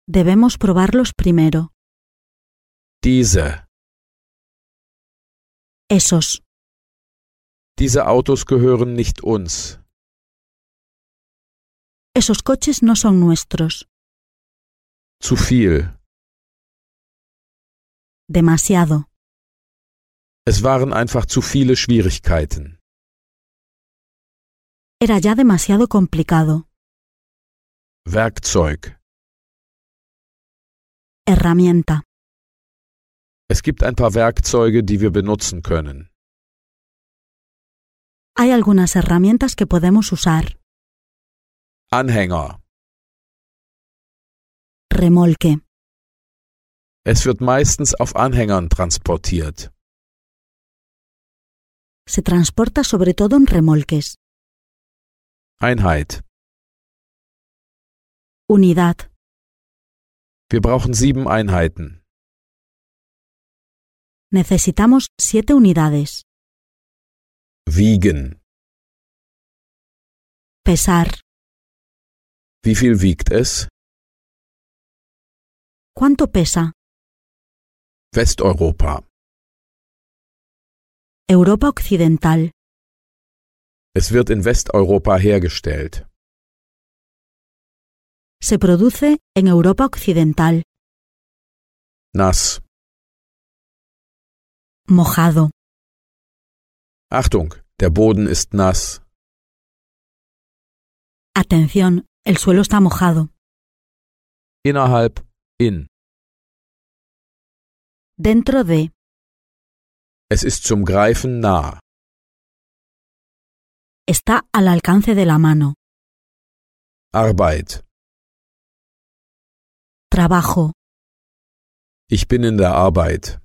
Debemos probarlos primero. Diese. Esos. Diese Autos gehören nicht uns. Esos coches no son nuestros. Zu viel. Demasiado. Es waren einfach zu viele Schwierigkeiten. Era ya demasiado complicado. Werkzeug. Herramienta. Es gibt ein paar Werkzeuge, die wir benutzen können. Hay algunas herramientas que podemos usar. Anhänger. Remolque. Es wird meistens auf Anhängern transportiert. Se transporta sobre todo en remolques. Einheit. Unidad. Wir brauchen 7 Einheiten. Necesitamos 7 unidades. Wiegen. Pesar. Wie viel wiegt es? ¿Cuánto pesa? Westeuropa. Europa Occidental. Es wird in Westeuropa hergestellt. Se produce en Europa Occidental. Nass. Mojado. Achtung, der Boden ist nass. Atención, el suelo está mojado. Innerhalb, in. Dentro de. Es ist zum Greifen nah. Está al alcance de la mano. Arbeit. Trabajo. Ich bin in der Arbeit.